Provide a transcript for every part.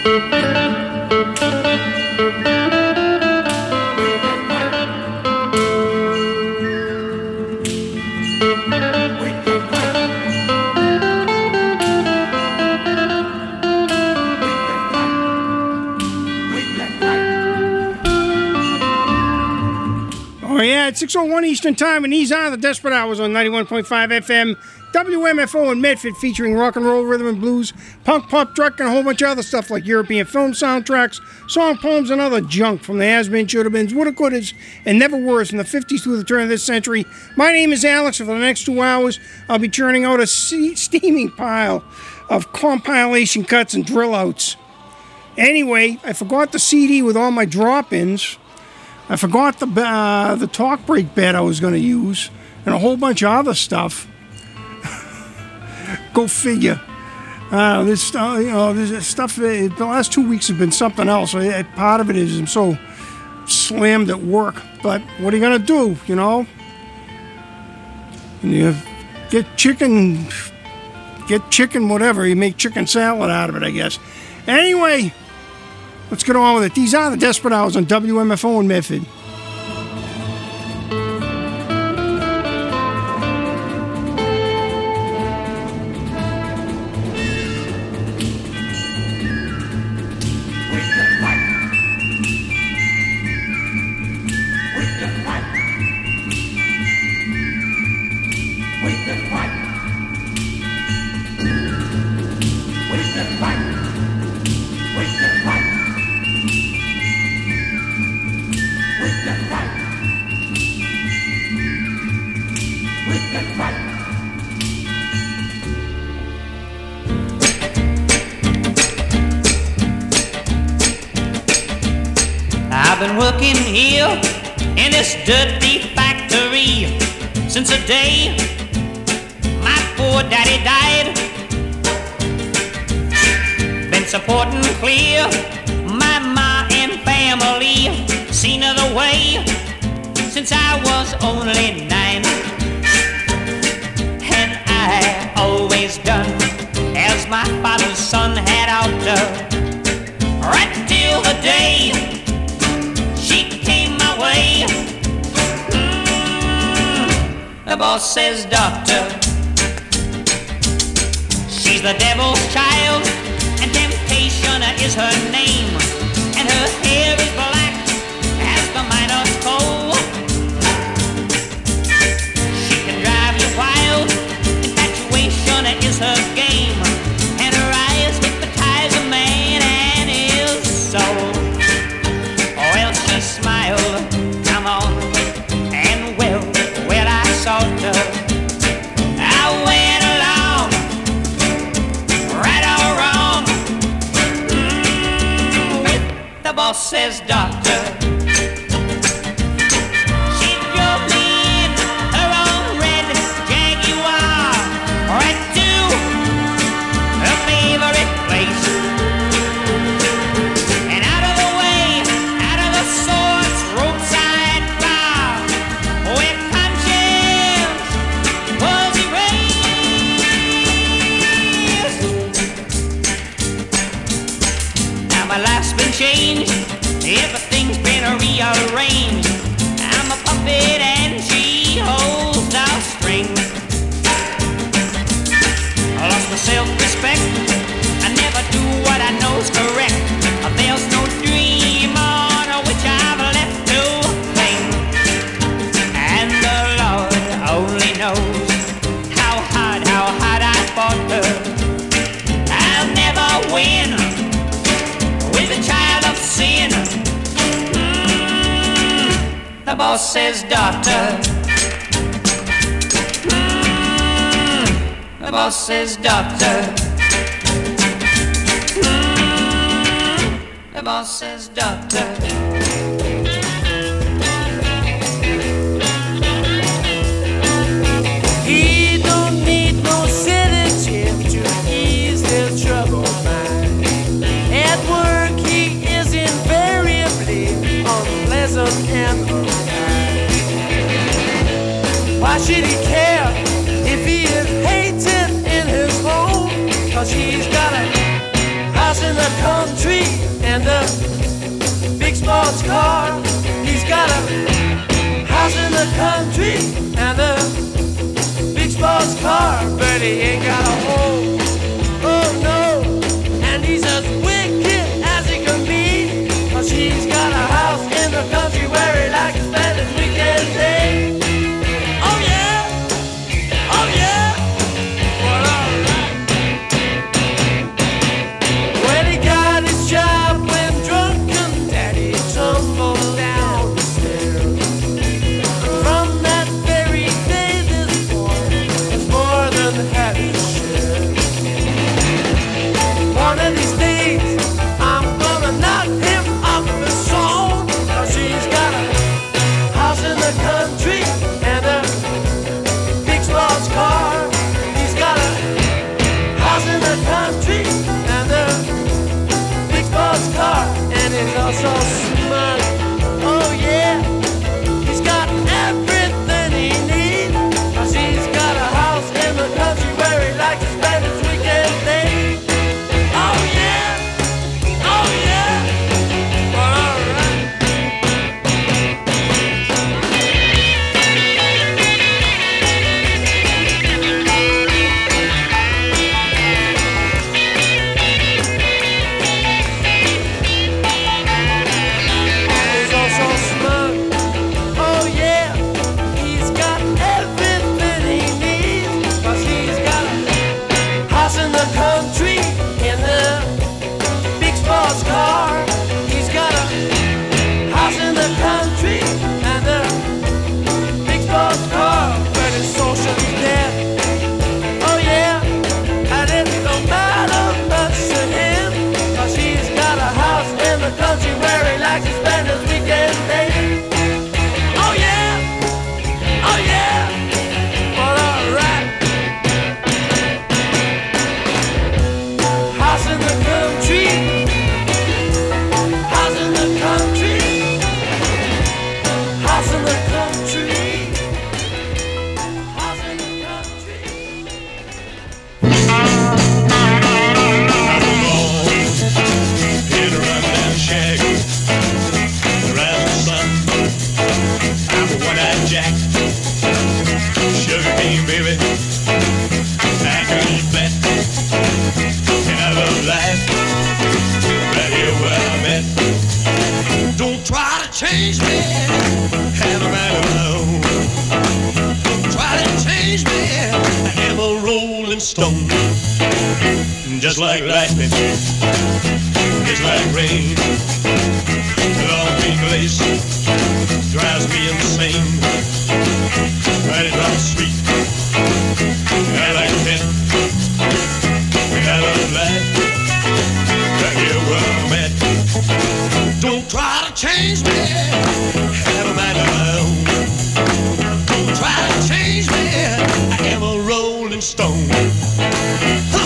At 6:01 Eastern Time, and these are the Desperate Hours on 91.5 FM, WMFO in Medford, featuring rock and roll, rhythm and blues, punk, pop, truck, and a whole bunch of other stuff like European film soundtracks, song poems, and other junk from the has-been, should-have-beens, woulda-couldas, and never-weres from the 50s through the turn of this century. My name is Alex, and for the next 2 hours, I'll be churning out a steaming pile of compilation cuts and drill-outs. Anyway, I forgot the CD with all my drop-ins. I forgot the talk break bed I was going to use, and a whole bunch of other stuff. Go figure. This stuff. The last 2 weeks have been something else. Part of it is I'm so slammed at work. But what are you going to do? You know, you get chicken, whatever. You make chicken salad out of it, I guess. Anyway. Let's get on with it. These are the Desperate Hours on WMFO in Medford. Working here in this dirty factory since the day my poor daddy died. Been supporting clear my ma and family, seen her the way since I was only 9. And I always done as my father's son had oughta, right till the day the boss says, doctor, she's the devil's child, and temptation is her name, and her hair is black as the miner's coal. She can drive you wild, infatuation is her game, and her eyes hypnotize a man and his soul. Or else she smiled, come on, and well, I sought her. I went along, right or wrong, with the boss says doctor. She drove me in her own red Jaguar, right to her favorite place. And out of the way, out of the sorts, roadside bar, where conscience was erased. Now my life's been changed, everything's been rearranged. I'm a puppet and she holds the strings. I lost my self-respect, I never do what I know's correct. There's no dream on which I've left to cling. And the Lord only knows how hard I fought her. I'll never win with a child of sin. The boss says, doctor. The boss says, doctor. The boss says, doctor. He don't need no sedative to ease his troubled mind. At work he is invariably unpleasant and unkind. Why should he care if he is hated in his home? 'Cause he's got a house in the the country and a big sports car. He's got a house in the country and a big sports car, but he ain't got a home. Oh no, and he's as wicked as he can be, 'cause he's got a house in the country where he likes to spend his weekend day. Oh yeah, oh yeah, well alright. When he got his job, when drunken daddy tumbled down the stairs, from that very day this boy is more than had his share. One of these days I'm gonna knock him off his song, 'cause he's got a house in the country and a big sports car. He's got a house in the country and a big sports car, and he's also smart. Oh yeah, he's got everything he needs, 'cause he's got a house in the country where he likes to spend his weekend day. Oh yeah, oh yeah, well alright. He's also smart. Oh yeah, he's got everything he needs, 'cause he's got a house in the country in the big sports car. He's got a house in the country and a big sports car, but it's socially dead. Oh yeah, and it don't matter much to him, 'cause he's got a house in the country where he likes to spend his weekend day. Oh yeah, oh yeah, well alright. House in the country, house in the country, house in the country, house in the country. Hit around that shack, around the sun. I'm a one-eyed Jack, sugar cane baby. I can eat fat, and I love life. Right here where I'm at. Don't try to change me, have a mind of my own. Don't try to change me, I am a rolling stone. Just like lightning, it's like rain. Long big lace drives me insane. Right across the street, I like it. I love life. Right here where I'm at. Don't try to change me, have a mind of my own. Don't try to change me, I am a rolling stone. Huh.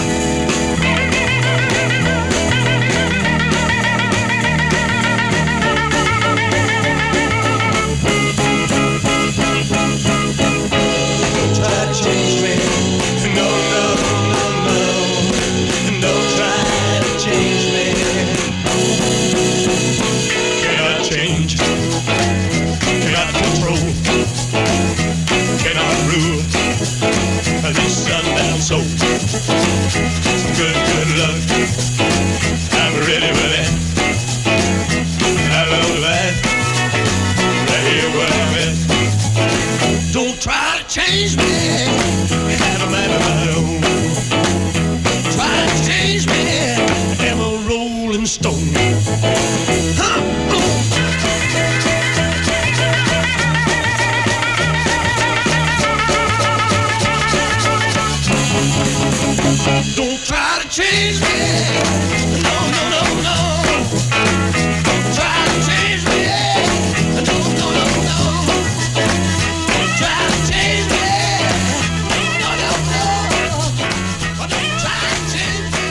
Don't try to change me. No, no, no, no. Don't try to change me. Cannot change. Cannot control. Cannot rule this sundown soul. Good, good luck. I'm ready for that. I love life. Right here where I'm at. Don't try to change me, have a mind of my own. Try to change me, I am a rolling stone. Huh. Don't try to change me, no, no, no, no. Don't try to change me, no, no, no, no. Try to change me. No, no, no. Don't try to change me.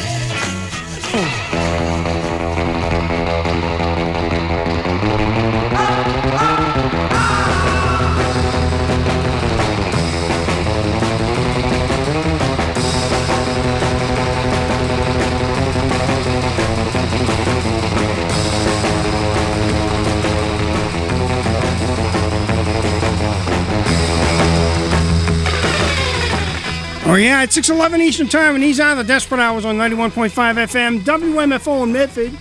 yeah, it's 6:11 Eastern Time, and these are the Desperate Hours on 91.5 FM, WMFO in Medford.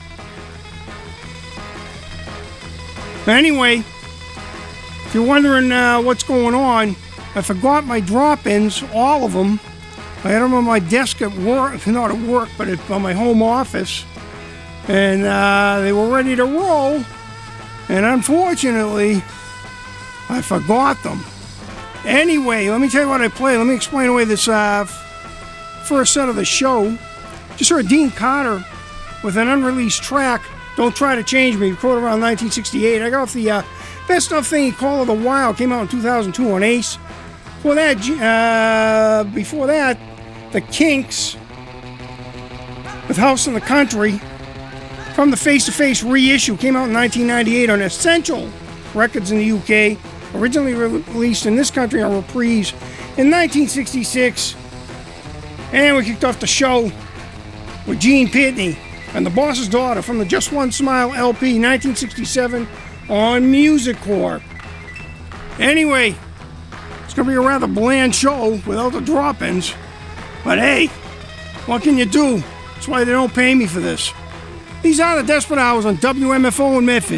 Anyway, if you're wondering what's going on, I forgot my drop-ins, all of them. I had them on my desk at work, not at work, but on my home office. And they were ready to roll. And unfortunately, I forgot them. Anyway, let me tell you what I played. Let me explain away this first set of the show. Just heard Dean Carter with an unreleased track, Don't Try to Change Me, recorded around 1968. I got off the Best Of thing, Call of the Wild, came out in 2002 on Ace. Before that, the Kinks with House in the Country from the Face to Face reissue, came out in 1998 on Essential Records in the UK, originally released in this country on Reprise in 1966. And we kicked off the show with Gene Pitney and the Boss's Daughter from the Just One Smile LP, 1967 on Music Core. Anyway, it's going to be a rather bland show without the drop-ins. But hey, what can you do? That's why they don't pay me for this. These are the Desperate Hours on WMFO in Medford.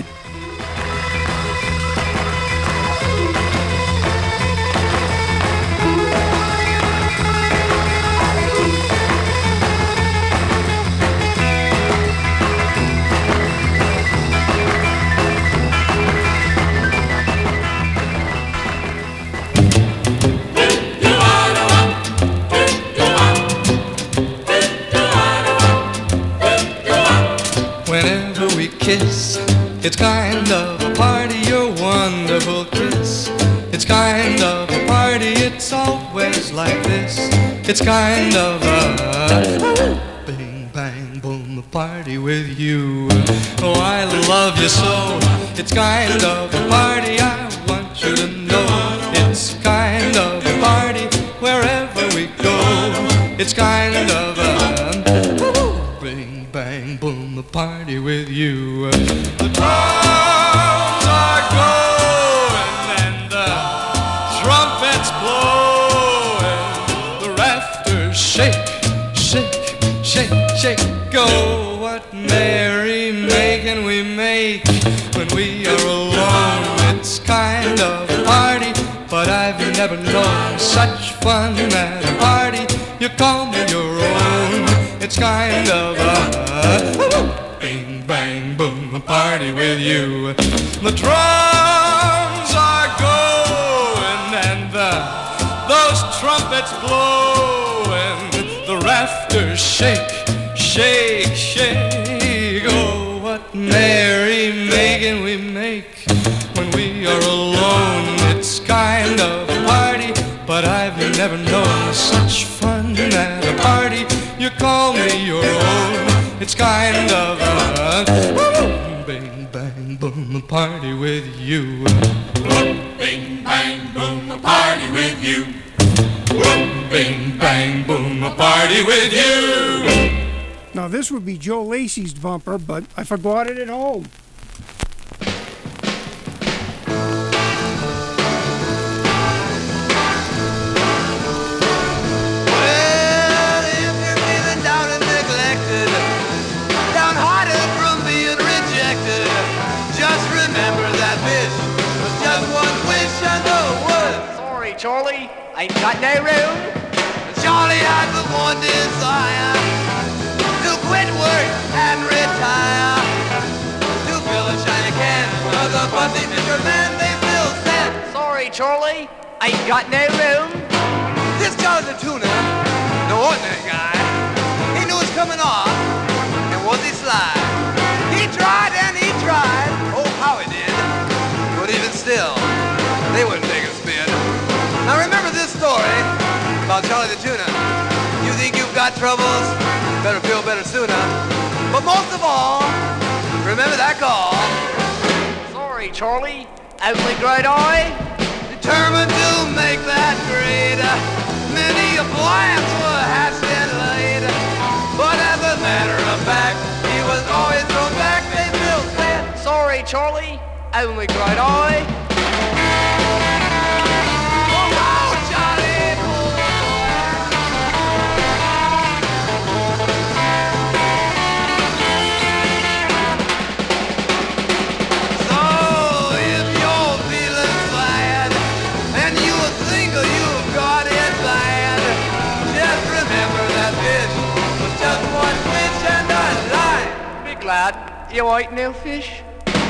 Kiss. It's kind of a party, your wonderful kiss. It's kind of a party, it's always like this. It's kind of a bing, bang, boom, a party with you. Oh, I love you so. It's kind of a party, I want you to know. It's kind of a party wherever we go. It's kind of a bing, bang, boom, a party with you. The drums are going and the trumpets blowing. The rafters shake, shake, shake, shake. Go, what merry making we make when we are alone. It's kind of a party, but I've never known such fun at a party. You call me your own. It's kind of a bing, bang, boom, a party with you. The drums are going and those trumpets blowing. The rafters shake, shake, shake. Oh, what merry making we make when we are alone. It's kind of a party, but I've never known such fun at a party. You call me your own. It's kind of a bing, bang, boom, a party with you. Bing, bang, boom, a party with you. Bing, bang, boom, a party with you. Now this would be Joe Lacey's bumper, but I forgot it at home. Charlie, ain't got no room. Charlie had the one desire to quit work and retire. To fill a shiny can of the fuzzy fisherman they Bill said. Sorry, Charlie, ain't got no room. This Charlie the Tuna, no ordinary guy. He knew it was coming off, and was he sly? He tried and he tried, oh how he did. But even still, they wouldn't take a spin. Now remember this story about Charlie the Tuna. You think you've got troubles, better feel better sooner. But most of all, remember that call. Sorry, Charlie, only great eye. Determined to make that grade. Many appliances were hatched and laid. But as a matter of fact, he was always thrown back. They built that. Sorry, Charlie, only great eye. lad. You white new fish?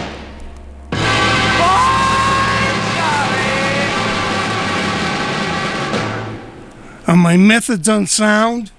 Are my methods unsound?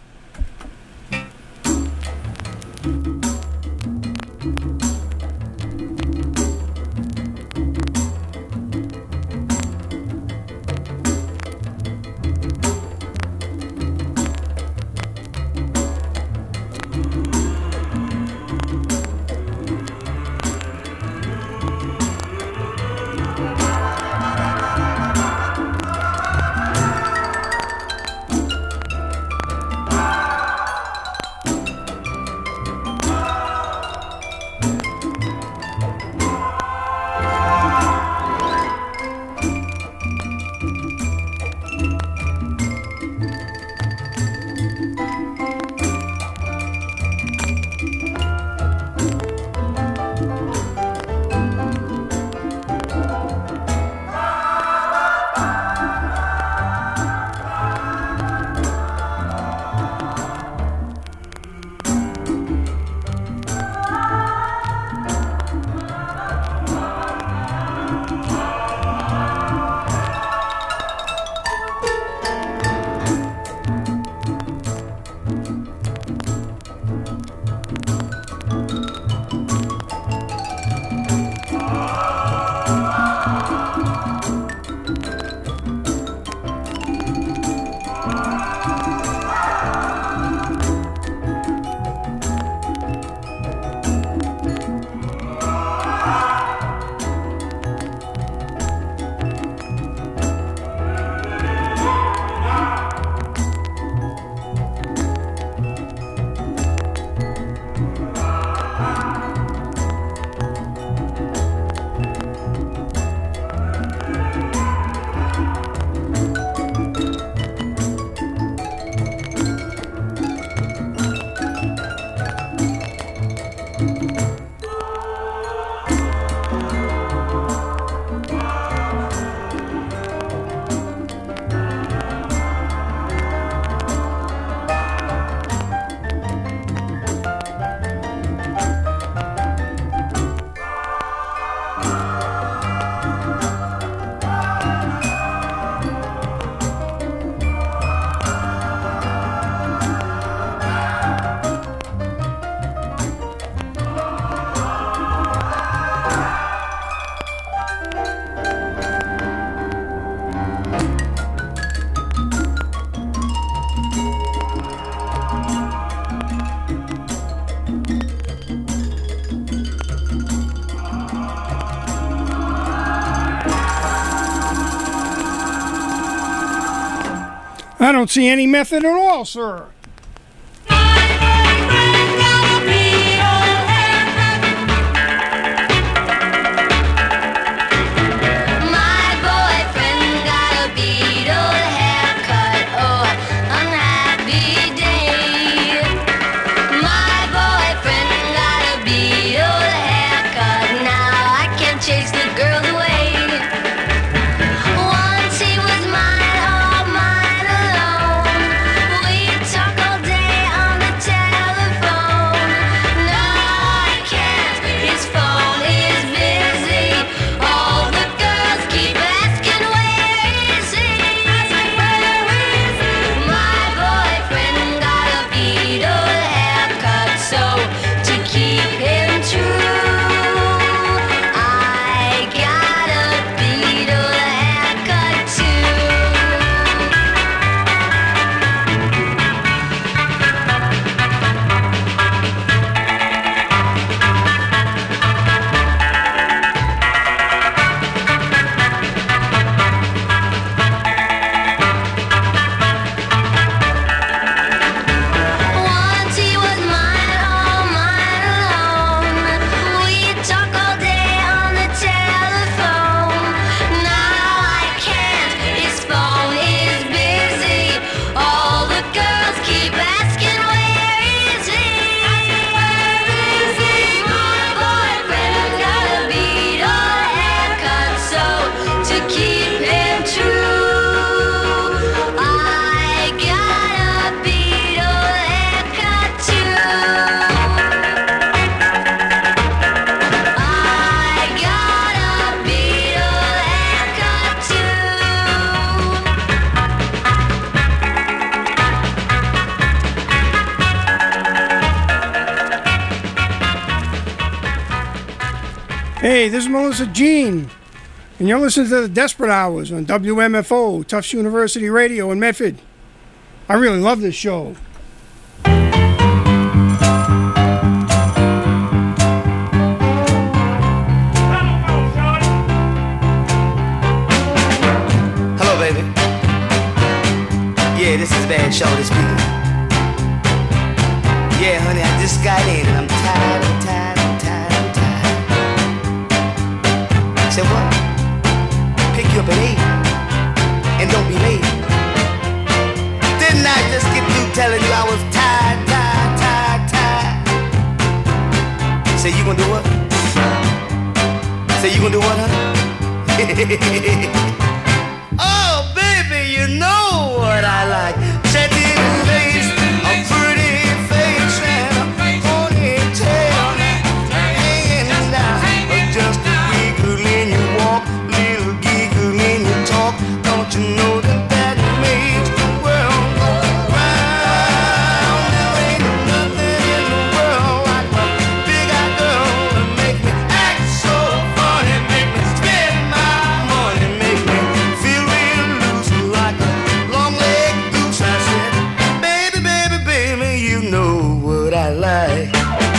I don't see any method at all, sir. Once he was mine, all mine alone. We talk Hey, this is Melissa Jean, and you're listening to the Desperate Hours on WMFO, Tufts University Radio in Medford. I really love this show. Hello, baby. Yeah, this is Bad Shorty speaking. Yeah, honey, I just got in and I'm tired, I'm tired, I'm tired, I'm tired. Say what? Pick you up at 8 and don't be late. Didn't I just get through telling you I was tired, tired, tired, tired? Say you gonna do what? Say you gonna do what, honey? Oh, baby, you know what I like. Satin lace, a pretty face, and a ponytail hanging down. Just a wiggle in your walk, little giggle in your talk. Don't you know that that makes the world go round? There ain't nothing in the world like a big-eyed girl to make me act so funny, make me spend my money, make me feel real loose like a long-legged goose. I said, baby, baby, baby, you know what I like.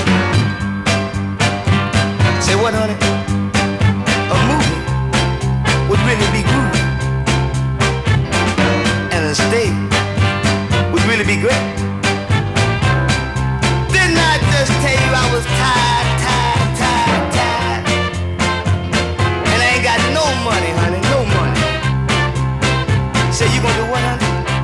Say what, honey? A movie would really be groovy, and a steak would really be great. Didn't I just tell you I was tired, tired, tired, tired? And I ain't got no money, honey, no money. Say you gonna do what, honey?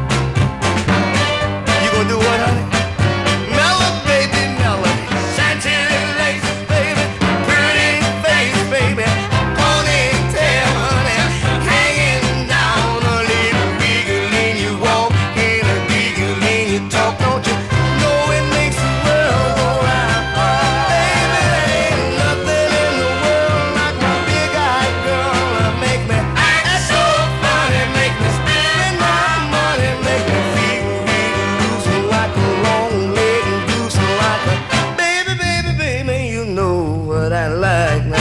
You gonna do what, honey? Mellow, baby, mellow. Satin lace, baby, pretty face, baby. Ponytail, honey, hanging down. A little wiggle in your walk, and a wiggle in your talk. Don't you know it makes the world go round? Baby, there ain't nothing in the world like my big-eyed girl to make me act so funny, make me spend my money, make me feel real loose like a long-legged goose, like a baby, baby, baby, you know what I like, man.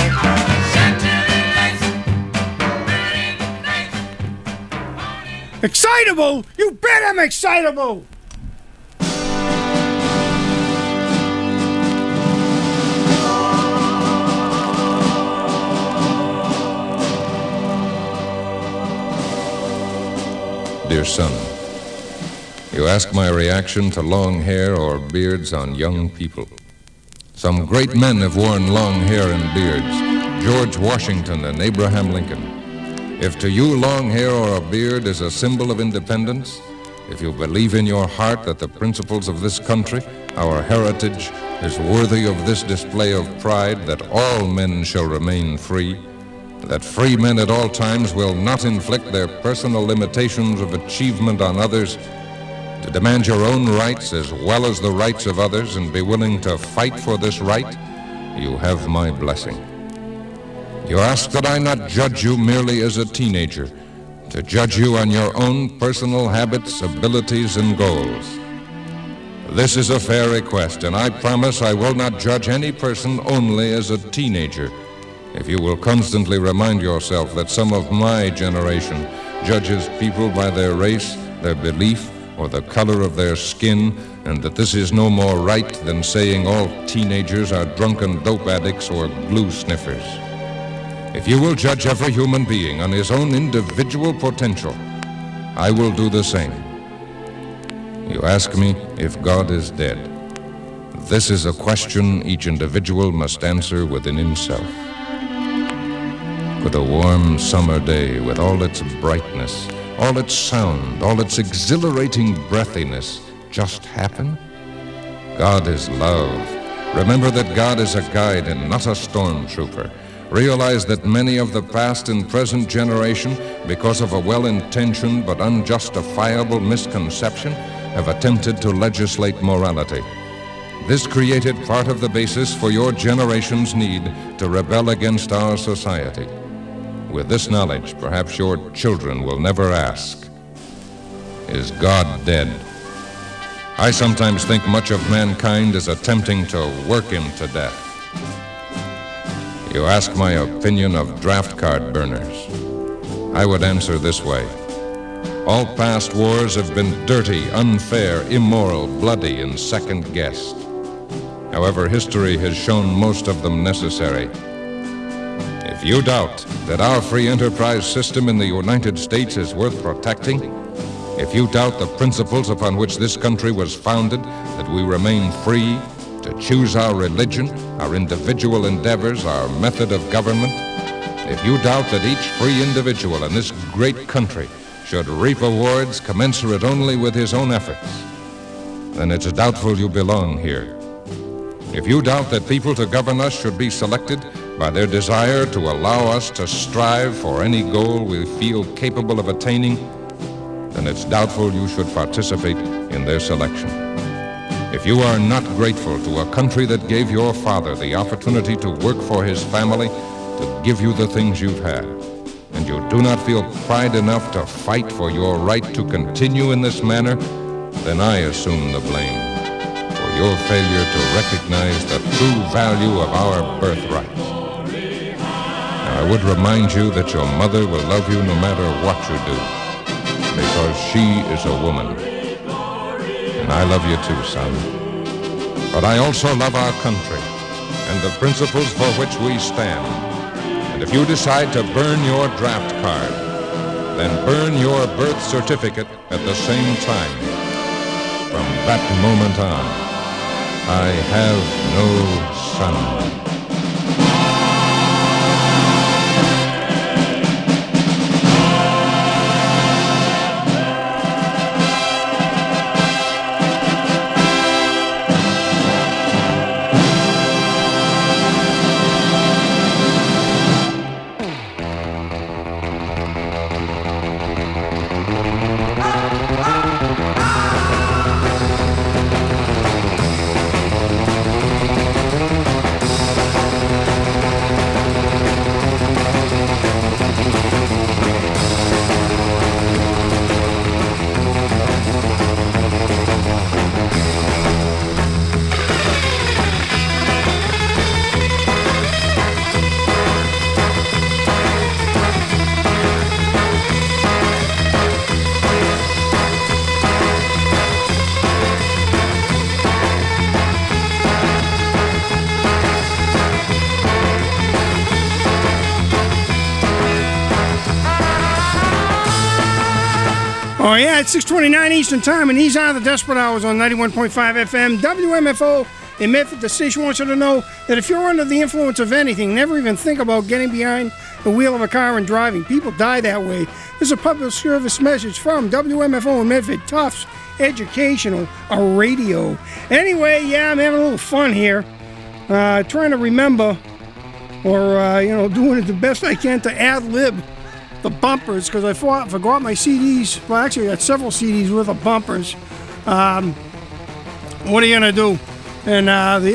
Excitable? You bet I'm excitable! Dear son, you ask my reaction to long hair or beards on young people. Some great men have worn long hair and beards, George Washington and Abraham Lincoln. If to you long hair or a beard is a symbol of independence, if you believe in your heart that the principles of this country, our heritage, is worthy of this display of pride, that all men shall remain free, that free men at all times will not inflict their personal limitations of achievement on others, to demand your own rights as well as the rights of others and be willing to fight for this right, you have my blessing. You ask that I not judge you merely as a teenager, to judge you on your own personal habits, abilities, and goals. This is a fair request, and I promise I will not judge any person only as a teenager. If you will constantly remind yourself that some of my generation judges people by their race, their belief, or the color of their skin, and that this is no more right than saying all teenagers are drunken dope addicts or glue sniffers. If you will judge every human being on his own individual potential, I will do the same. You ask me if God is dead. This is a question each individual must answer within himself. Could a warm summer day with all its brightness, all its sound, all its exhilarating breathiness just happen? God is love. Remember that God is a guide and not a stormtrooper. Realize that many of the past and present generation, because of a well-intentioned but unjustifiable misconception, have attempted to legislate morality. This created part of the basis for your generation's need to rebel against our society. With this knowledge, perhaps your children will never ask, is God dead? I sometimes think much of mankind is attempting to work him to death. You ask my opinion of draft card burners. I would answer this way. All past wars have been dirty, unfair, immoral, bloody, and second-guessed. However, history has shown most of them necessary. If you doubt that our free enterprise system in the United States is worth protecting, if you doubt the principles upon which this country was founded, that we remain free to choose our religion, our individual endeavors, our method of government, if you doubt that each free individual in this great country should reap awards commensurate only with his own efforts, then it's doubtful you belong here. If you doubt that people to govern us should be selected by their desire to allow us to strive for any goal we feel capable of attaining, then it's doubtful you should participate in their selection. If you are not grateful to a country that gave your father the opportunity to work for his family, to give you the things you've had, and you do not feel pride enough to fight for your right to continue in this manner, then I assume the blame for your failure to recognize the true value of our birthright. Now, I would remind you that your mother will love you no matter what you do, because she is a woman. And I love you too, son. But I also love our country and the principles for which we stand. And if you decide to burn your draft card, then burn your birth certificate at the same time. From that moment on, I have no son. Oh, yeah, it's 6:29 Eastern Time, and these are the Desperate Hours on 91.5 FM, WMFO in Medford. The station wants you to know that if you're under the influence of anything, never even think about getting behind the wheel of a car and driving. People die that way. This is a public service message from WMFO in Medford, Tufts Educational, a radio. Anyway, yeah, I'm having a little fun here, trying to remember, or, doing it the best I can to ad-lib the bumpers, because I forgot my CDs. Well, actually, I got several CDs with the bumpers. What are you gonna do? And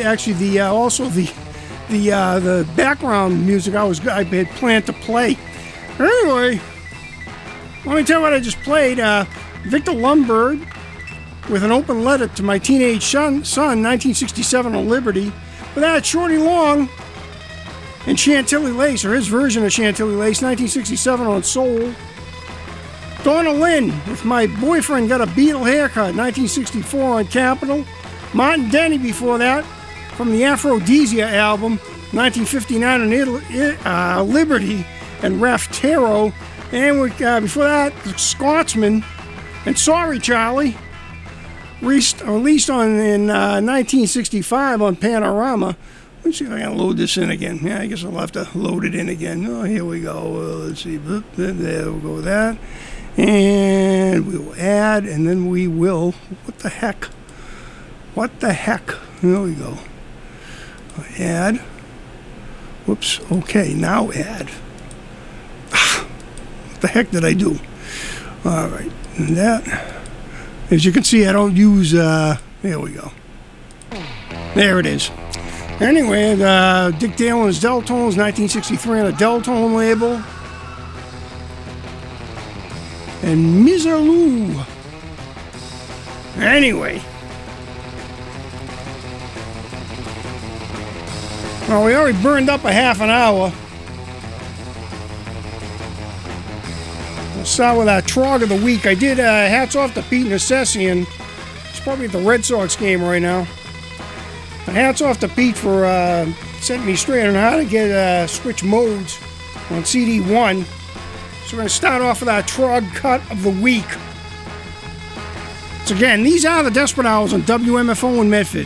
the background music I had planned to play. Anyway, let me tell you what I just played. Victor Lombard with An Open Letter to My Teenage Son, 1967 on Liberty. But that Shorty Long and Chantilly Lace, or his version of Chantilly Lace, 1967 on Soul. Donna Lynn with My Boyfriend Got a Beatle Haircut, 1964 on Capitol. Martin Denny before that, from the Aphrodisia album, 1959 on Liberty and Raf Taro. And before that, The Scotsman and Sorry Charlie, released in 1965 on Panorama. Let's see if I can load this in again. Yeah, I guess I'll have to load it in again. Oh, here we go. Let's see. There we'll go with that. And we will add, and then we will... What the heck? There we go. Add. Whoops. Okay, now add. What the heck did I do? All right. And that... As you can see, I don't use... There we go. There it is. Anyway, Dick Dale and his Deltones, 1963 on a Deltone label. And Miserlou. Anyway. Well, we already burned up a half an hour. We'll start with our Trog of the Week. I did hats off to Pete Necessian. He's probably at the Red Sox game right now. But hats off to Pete for setting me straight on how to get switch modes on CD1. So we're going to start off with our Trog cut of the week. So again, these are the Desperate Hours on WMFO in Medford.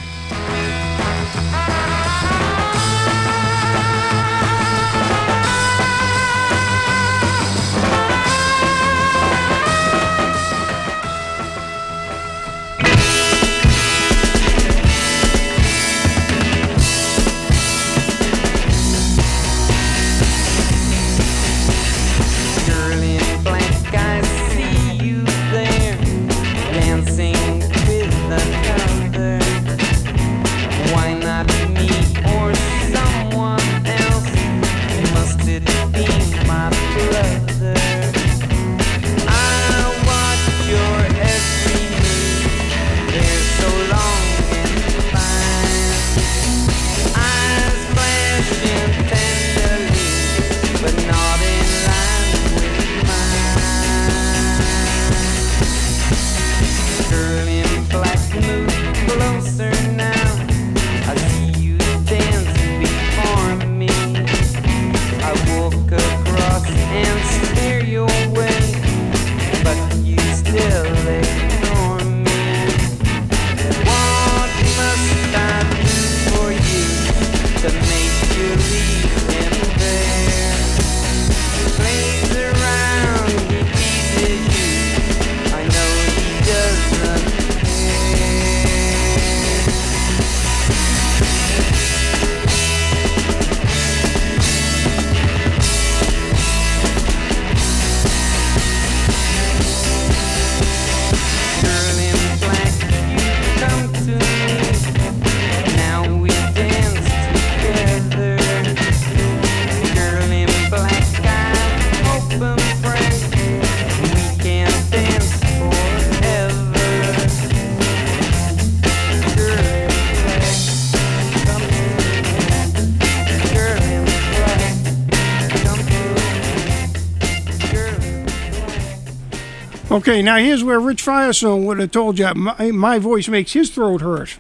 Okay, now here's where Rich Firestone would have told you my voice makes his throat hurt.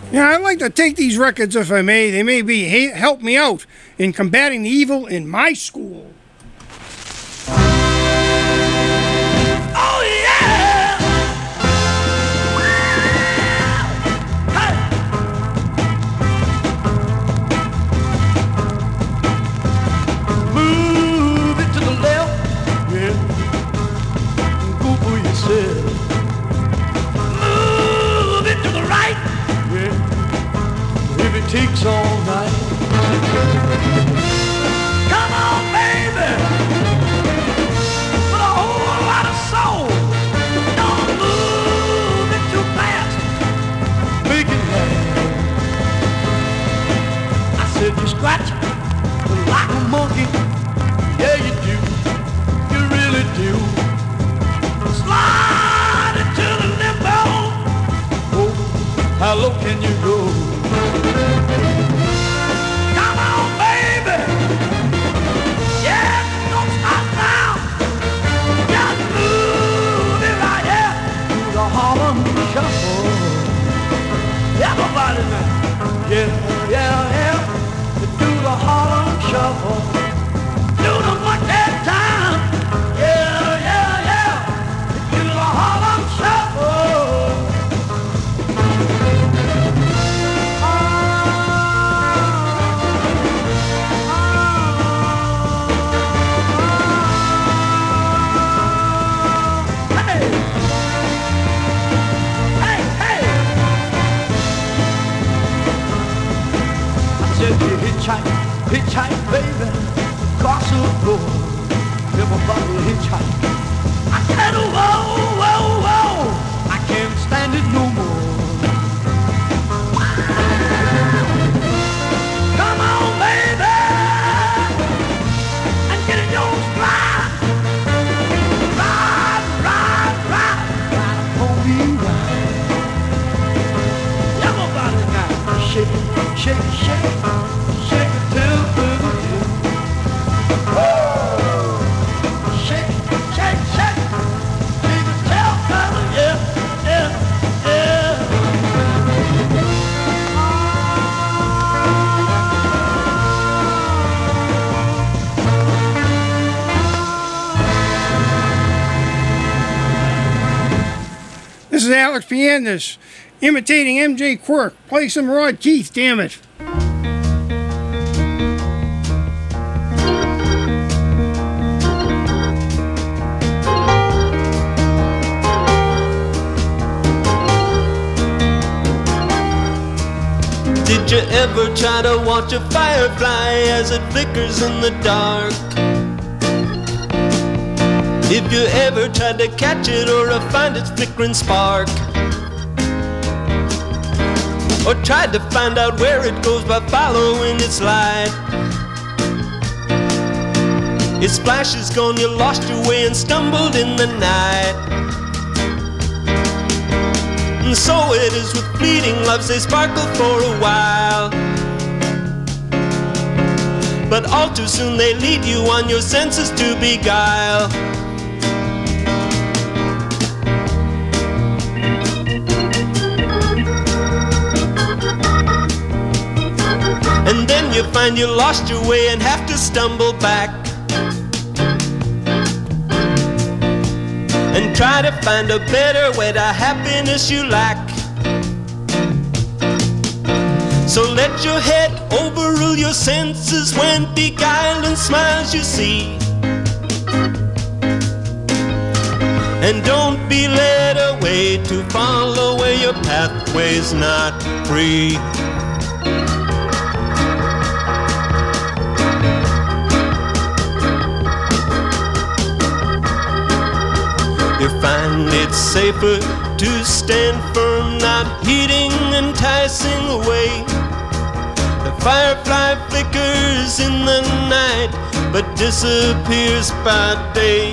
Yeah, I'd like to take these records, if I may. They may be help me out in combating the evil in my school. Oh yeah! Hey! Move it to the left, yeah. Go for yourself. Move it to the right, yeah. If it takes all night. Come on, baby. With a whole lot of soul. Don't move it too fast. Make it last. I said you scratch like a monkey. Yeah, you do. You really do. Slide into the limbo. Oh, how low can you go? Come on, baby. Yeah, don't stop now. Just move it right here to the Harlem Shuffle. Everybody now. Yeah, yeah, yeah. Do the Harlem Shuffle. Do the one that time. Yeah, yeah, yeah. Do the Harlem Shuffle. Hey! Hey, hey! I said you hitchhike, baby, cross the road. Everybody hitchhike. I said, whoa, whoa, whoa, I can't stand it no more. Come on, baby, and get in your stride. Ride, ride, ride, ride for me, ride. Everybody now, shake it, shake it, shake it, shake it till the end. Shake it, shake it, shake it, shake it till the end. Yeah, yeah, yeah. This is Alex Piandas imitating MJ Quirk. Play some Rod Keith, damn it. Did you ever try to watch a firefly as it flickers in the dark? If you ever tried to catch it or find its flickering spark, or tried to find out where it goes by following its light, its flash is gone, you lost your way and stumbled in the night. And so it is with fleeting loves, they sparkle for a while, but all too soon they lead you on your senses to beguile. And then you find you lost your way and have to stumble back and try to find a better way to happiness you lack. So let your head overrule your senses when beguiling smiles you see, and don't be led away to follow where your pathway's not free. You find it safer to stand firm, not heeding, enticing away. The firefly flickers in the night, but disappears by day.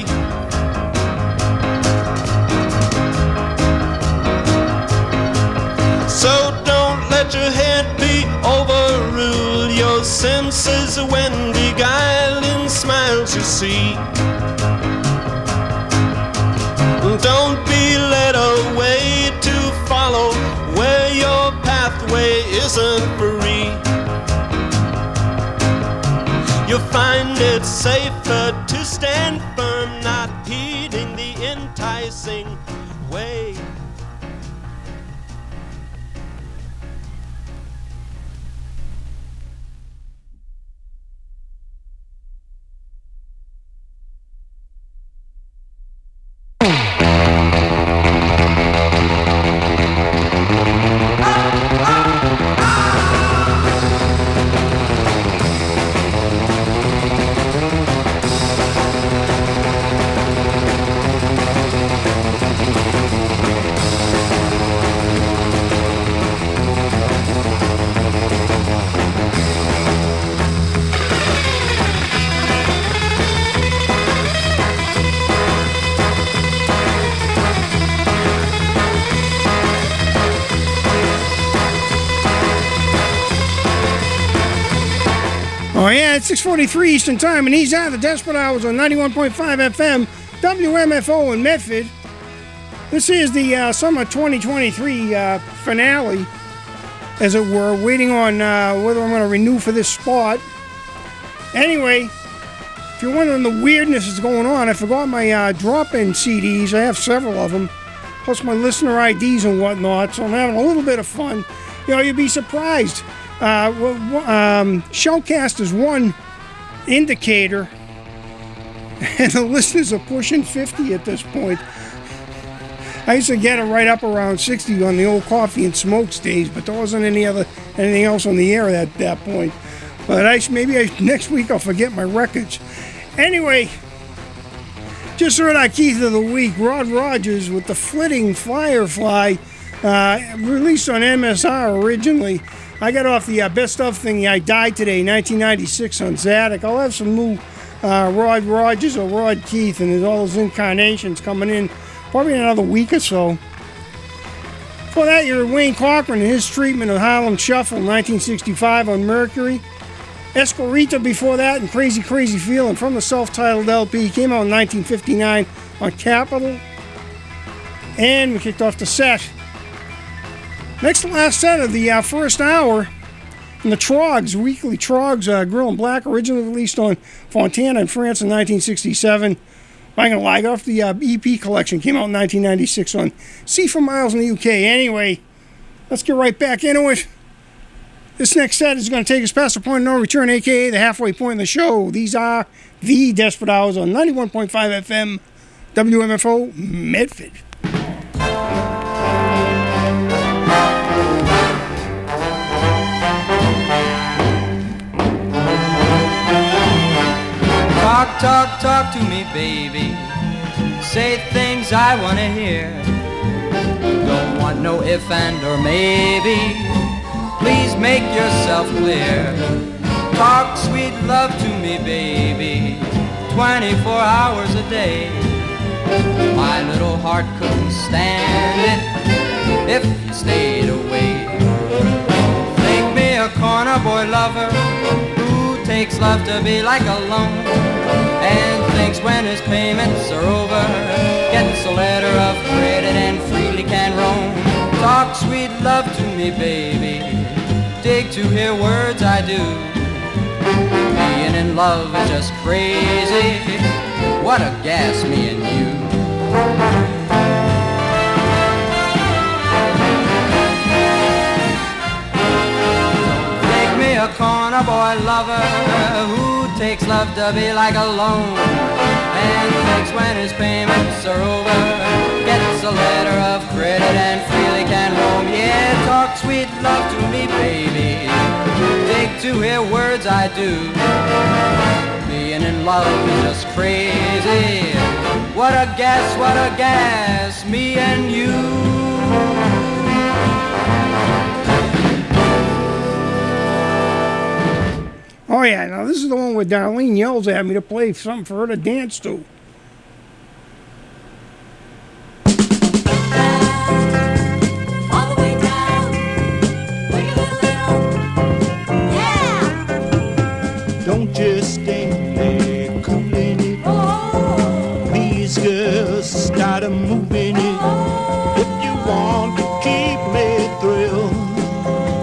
So don't let your head be overruled, your senses when beguiling smiles you see. Don't be led away to follow where your path pathway isn't free. You'll find it safer to stand firm, not heeding the enticing way. Oh, yeah, it's 6:43 Eastern Time, and he's out of the Desperate Hours on 91.5 FM, WMFO in Medford. This is the summer 2023 finale, as it were, waiting on whether I'm going to renew for this spot. Anyway, if you're wondering the weirdness that's going on, I forgot my drop-in CDs. I have several of them, plus my listener IDs and whatnot, so I'm having a little bit of fun. You know, you'd be surprised. Shellcast is one indicator, and the listeners are pushing 50 at this point. I used to get it right up around 60 on the old Coffee and Smokes days, but there wasn't anything else on the air at that point. But next week I'll forget my records. Anyway, just heard our Keith of the Week, Rod Rogers with the Flitting Firefly, released on MSR originally. I got off the Best Of thing, I Died Today, 1996 on Zadok. I'll have some new Rod Rogers or Rod Keith, and there's all those incarnations coming in probably in another week or so. Before that, you heard Wayne Cochran and his treatment of Harlem Shuffle, 1965 on Mercury. Escorita before that, and Crazy Crazy Feeling from the self-titled LP, came out in 1959 on Capitol. And we kicked off the set. Next to last set of the first hour, and the Trogs, Weekly Trogs, Grill and Black, originally released on Fontana in France in 1967. I'm going to lie, off the EP collection, came out in 1996 on C for Miles in the UK. Anyway, let's get right back into it. This next set is going to take us past the point of no return, a.k.a. the halfway point in the show. These are the Desperate Hours on 91.5 FM, WMFO, Medford. Talk, talk, talk to me, baby. Say things I want to hear. Don't want no if and or maybe. Please make yourself clear. Talk sweet love to me, baby. 24 hours a day. My little heart couldn't stand it if you stayed away. Make me a corner boy lover who takes love to be like a loan, and thinks when his payments are over, gets a letter of credit and freely can roam. Talk sweet love to me, baby. Dig to hear words I do. Being in love is just crazy. What a gas, me and you. Make me a corner boy lover who takes love to be like a loan, and thinks when his payments are over, gets a letter of credit and freely can roam. Yeah, talk sweet love to me, baby. Dig to hear words I do. Being in love is just crazy. What a gas, me and you. Oh yeah, now this is the one where Darlene yells at me to play something for her to dance to. Don't just stand there cooling it. These girls start moving it. If you want to keep me thrilled,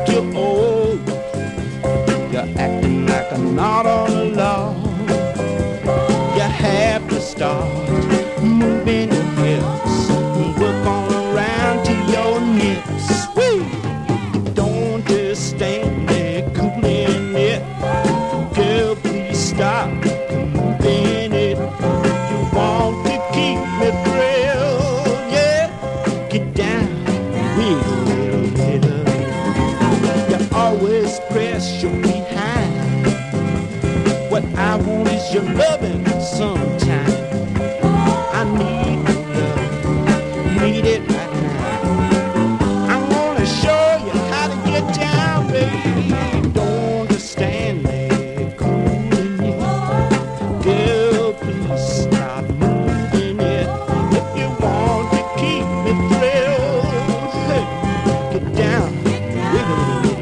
you're old. You're acting like a knot on a log. You have to start moving your hips and work on around to your nips. Woo! Don't just stand there cooling it. Girl, please stop moving it. You want to keep me thrilled, yeah? Get down, wiggle, wiggle. You always press your behind. What I want is your loving sometime. I need your love, need it right now. I'm gonna show you how to get down, baby. Don't just stand there cooling it. Girl, please stop moving it. If you want to keep me thrilled, hey, get down, wiggle it.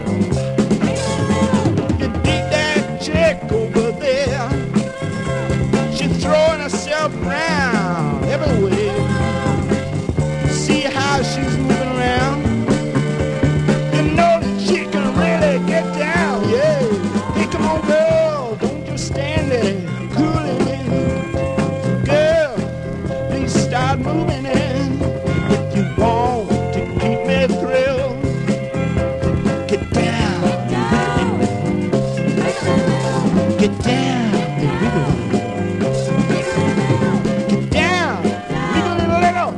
You dig that chick over there? She's throwing herself around everywhere. See how she's moving around? You know that she can really get down, yeah. Hey, come on, girl, don't just stand there cooling it. Girl, please start moving it. If you want to keep me thrilled, get down, get down, wiggle. Get down, wiggle it a little.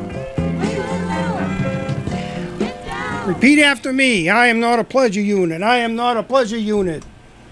Repeat after me. I am not a pleasure unit. I am not a pleasure unit.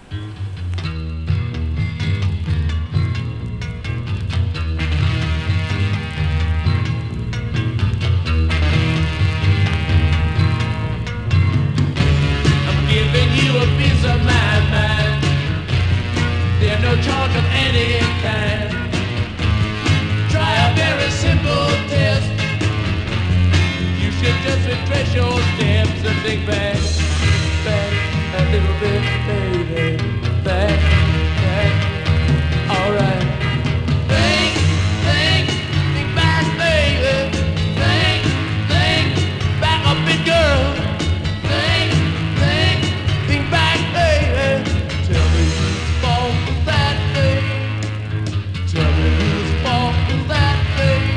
I'm giving you a piece of my mind. There's no charge of any kind. Try a very simple test. You should just retrace your steps and think back, back a little bit, baby, back, back. All right. Think back, baby. Think back a bit, girl. Think back, baby. Tell me whose fault was that, baby? Tell me whose fault was that, baby?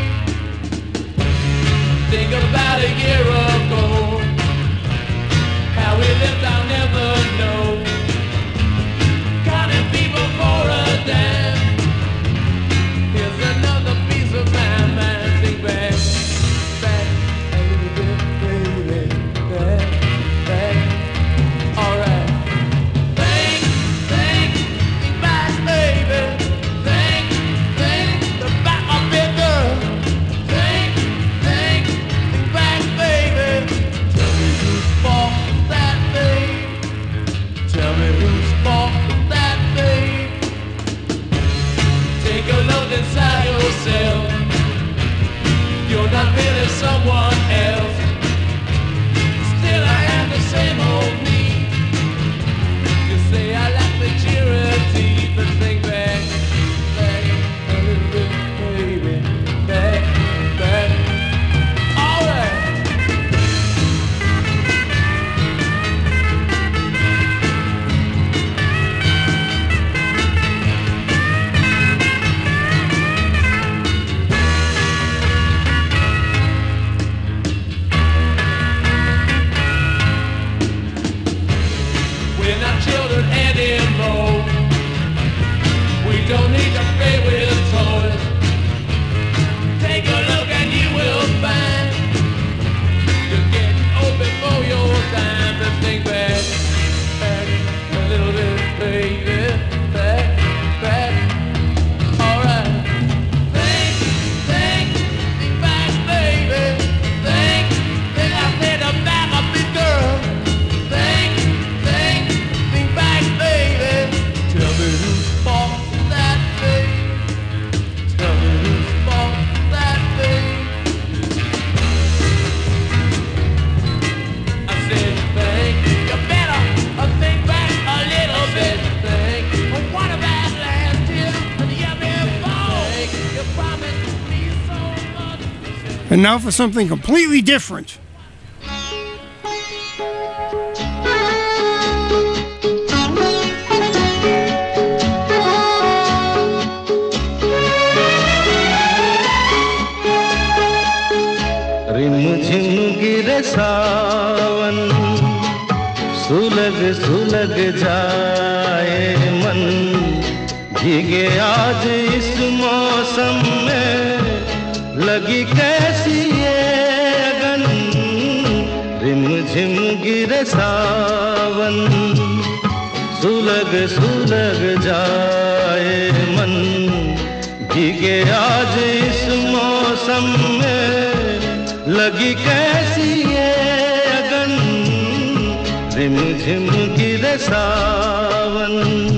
Think about a year ago. How we lived, I'll never know. Counting people for a dime. Here's another piece of my mind. Think back, back a little bit, baby. Back, back. All right. Think back, baby. Think back a bit, girl. Think back, baby. Tell me whose fault was that, babe? Tell me whose fault was that, babe? Take a look inside yourself. You're not really someone else. Still I am the same old me. You say I lack maturity, but think back, back a little bit, baby. Back, back. All right. We're not children anymore. We don't need to play with toys. Take a look and you will find you're getting old before your time. Just think back, back a little bit, baby. Back, back. All right. Think back, baby. Think I said I'm back a bit, girl. Think back, baby. Tell me whose fault was that, babe? Tell me whose fault was that, babe? I said think you better think back a little bit. Think what about last year and the year before? You promised me so much. And now for something completely different. गिरे सावन, सुलग सुलग जाए मन, भीगे आज इस मौसम में, लगी कैसी ये अगन, रिम झिम गिरे सावन, सुलग सुलग जाए मन, भीगे आज इस मौसम में, लगी कैसी ये अगन, रिम झिम गिरे सावन।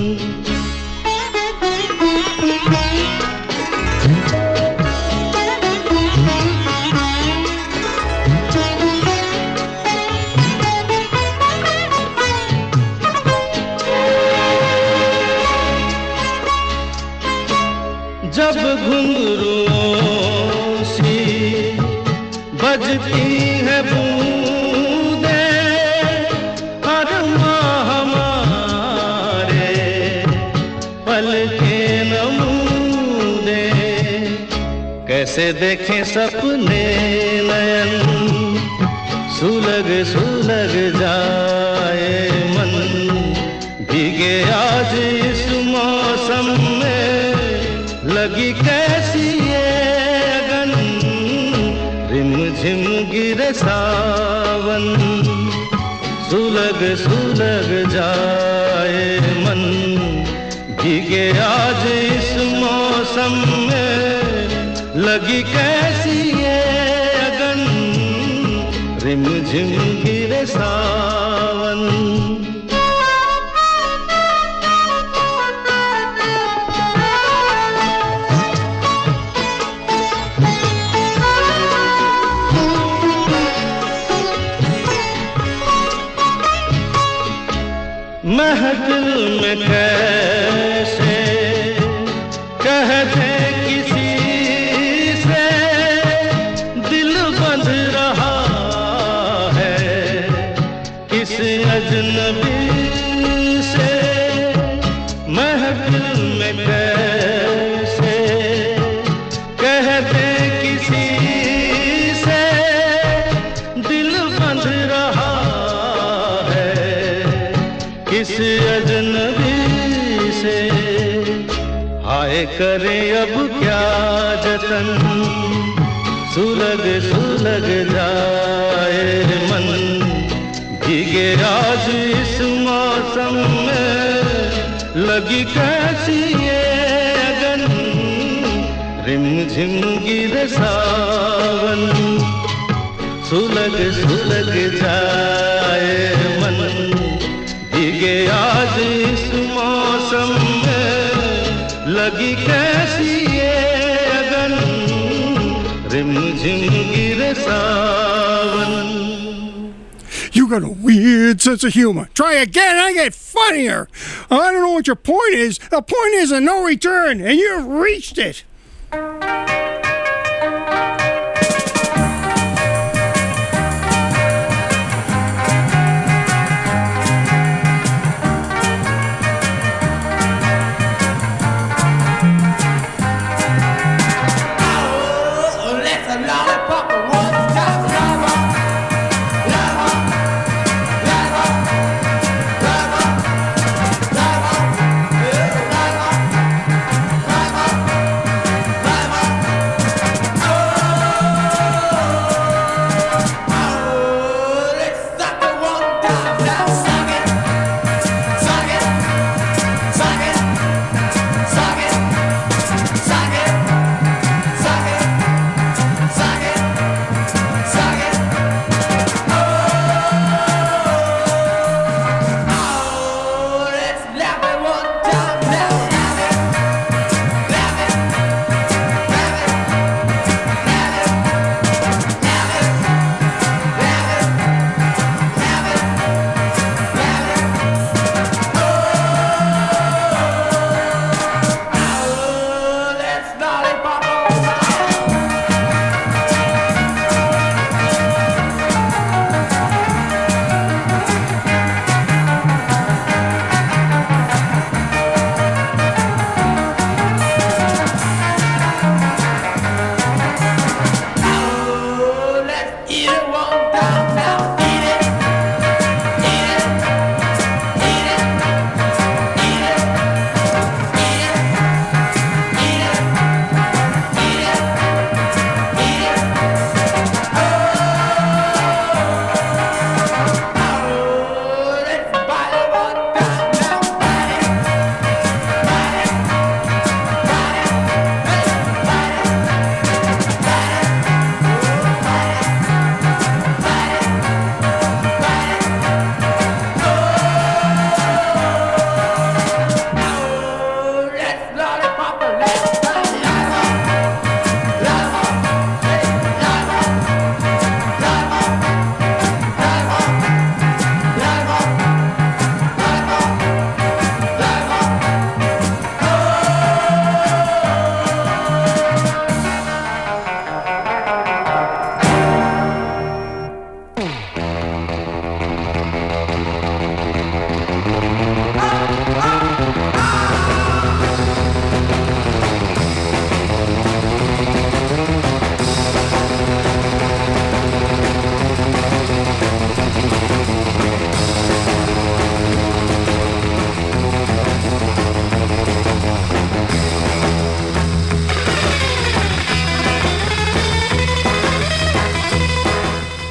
जब घुंघरूओं सी बजती है बूंदें, हर माह हमारे पलके नमूदे, कैसे देखें सपने नयन, सुलग सुलग जाए मन, भीगे आज इस मौसम में, लगी कैसी ये अगन, रिम झिम गिरे सावन, सुलग सुलग जाए मन, भीगे आज इस मौसम में, लगी कैसी ये अगन, रिम झिम गिरे सावन। महफिल में कैसे कह दे किसी से, दिल बंध रहा है किस अजनबी से, महफिल में कैसे कह दे किसी से, दिल बंध रहा किस अजनबी से, हाय करे अब क्या जतन, सुलग सुलग जाए मन, भीगे आज इस मौसम में, लगी कैसी ये अगन, रिम झिम गिरे सावन, सुलग सुलग जाए मन, भीगे आज इस मौसम में, लगी कैसी ये अगन, रिम झिम गिरे सावन। You got a weird sense of humor. Try again, I get funnier. I don't know what your point is. The point is a no return, and you've reached it.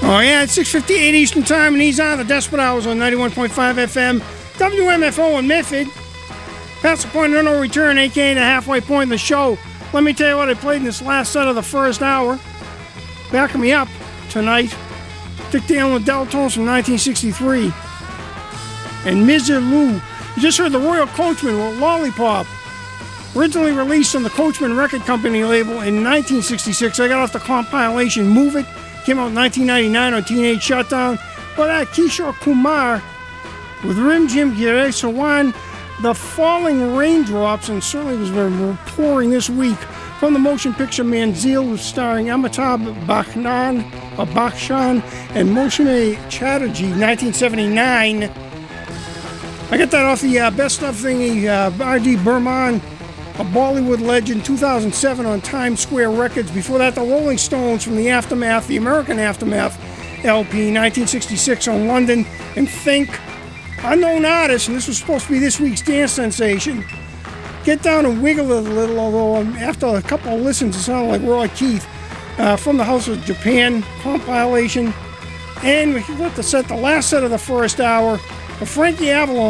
Oh, yeah, it's 6:58 Eastern Time, and he's on the Desperate Hours on 91.5 FM, WMFO in Medford. Past the point of no return, a.k.a. the halfway point in the show. Let me tell you what I played in this last set of the first hour. Backing me up tonight, Dick Dale and Deltones from 1963. And Mr. Lou. You just heard the Royal Coachman with Lollipop. Originally released on the Coachman Record Company label in 1966. I got off the compilation Move It. Came out in 1999 on Teenage Shutdown. But Kishore Kumar with Rim Jim Gire Sawan, The Falling Raindrops, and certainly was very pouring this week from the motion picture Manzil, starring Amitabh Bachchan and Moshe Chatterjee, 1979. I got that off the Best Of thingy, R.D. Burman, a Bollywood legend, 2007 on Times Square Records. Before that, the Rolling Stones from the Aftermath, the American Aftermath LP, 1966 on London. And Think, unknown artist, and this was supposed to be this week's dance sensation. Get Down and Wiggle It a Little, although after a couple of listens, it sounded like Roy Keith. From the House of Japan compilation. And we got to set the last set of the first hour of Frankie Avalon.